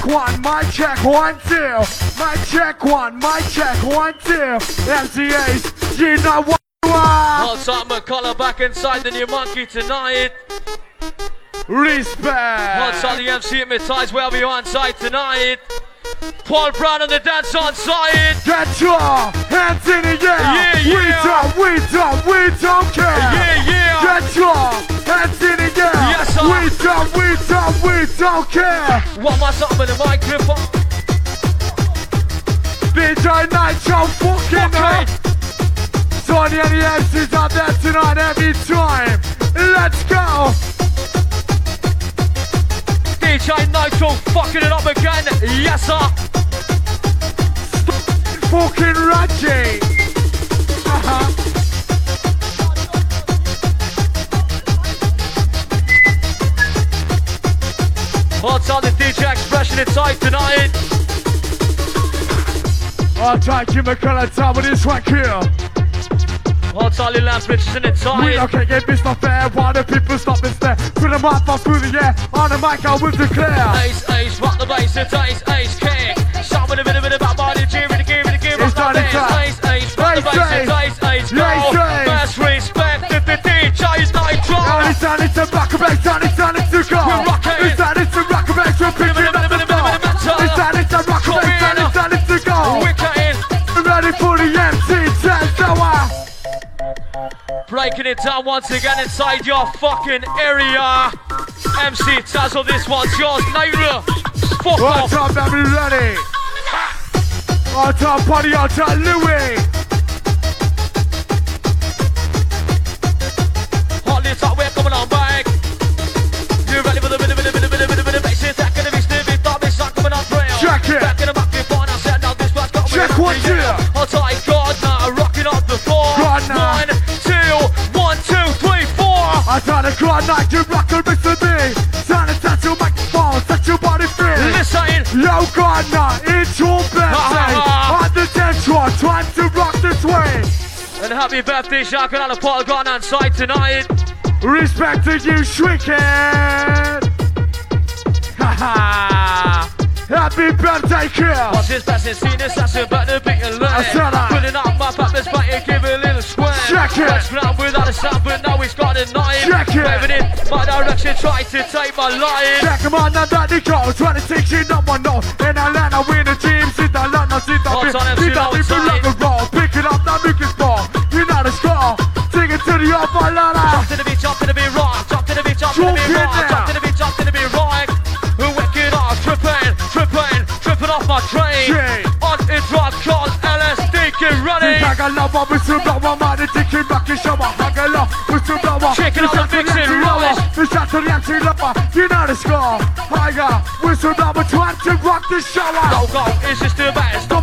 one, mic check 1, 2. Mic check 1, mic check 1, 2. MCAs, you know what you are. Hot McCullough back inside the new monkey tonight. Respect. Hot the MC hypnotized where we on side tonight. Paul Brown on the dance on side. Get your hands in the air. Yeah, yeah. We don't care. Yeah, yeah. Get your hands in the air. Yes, sir. We don't care. One more time with the microphone. DJ Nitro fucking up. Tony and the MCs out there tonight every time. Let's go. DJ Nitro fucking it up again. Yes, sir. Fucking Reggie. Hot on the DJ expression inside tonight. I'll try to give McCullough time with this one here. Hot on the lamps, bitches in inside. We don't care if it's not fair. Why do people stop and stare? Put them up through the air. On the mic I will declare. Ace, rock the bass, it's ace, king. Shout with a bit about body, give it, It's rock the bass. Ace, rock the bass, it's ace, go. Best respect to the DJ's Nitro. Now it's time to rock a bass, it's time to go. We're rocking. It's time to rock a bass, we're picking up the ball. It's time to rock a bass, it's time to go. We're cutting. Ready for the MC test hour. Breaking it down once again inside your fucking area. MC Tazzle, this one's yours. Naira, fuck On off. top, baby, ready. On top, party, on top, Louis. Hot this up, we're coming on back. You ready for the bit of bass? It's that gonna be stupid, but it's not coming on trail. Check it. Back in the back, before I said, now this one's got me. Check one, two. Hot tight, Gardner, rocking up the floor. Gardner. 1, 2, 3, 4. I try to cry like you rock a Mr. B. Trying to touch your microphone, set your body free. Listen. Yo, Gardner, it's your birthday. On the dance floor, time to rock this way. And happy birthday, shouting out to Paul Gardner on side tonight. Respect to you, Shrinkhead. Haha. Happy birthday, kid. What's his best in scene? That's about to beat and learn I said that. Putting up my peppers, but you give it a little square. Check it. Let's ground without a sound, but now he's got a knife. Check it. Waving in my direction, trying to take my line. Check him on and that they go. Trying to take shit, no one knows. In Atlanta, we the team. Sit down, sit down, What's on sit MC down, people outside? rock and roll. Pick it up, now make it fall. You know the score. Take it to the upper ladder. Jump to the beat, jump to the beat, right. Jump to the beat, jump to the beat, Jump in right. there. Jump to the beat, jump to the beat, right. Wicked off, tripping off my train. Train. On a drug called LSD, get running. Think I love what we still blow my mind. The dick in back and show my hug a lot. We still blow my Checking out the vixen, rubbish. We shot to the empty lover. You know the score. Higher. We still blow my time to rock the shower. Go, is this the best?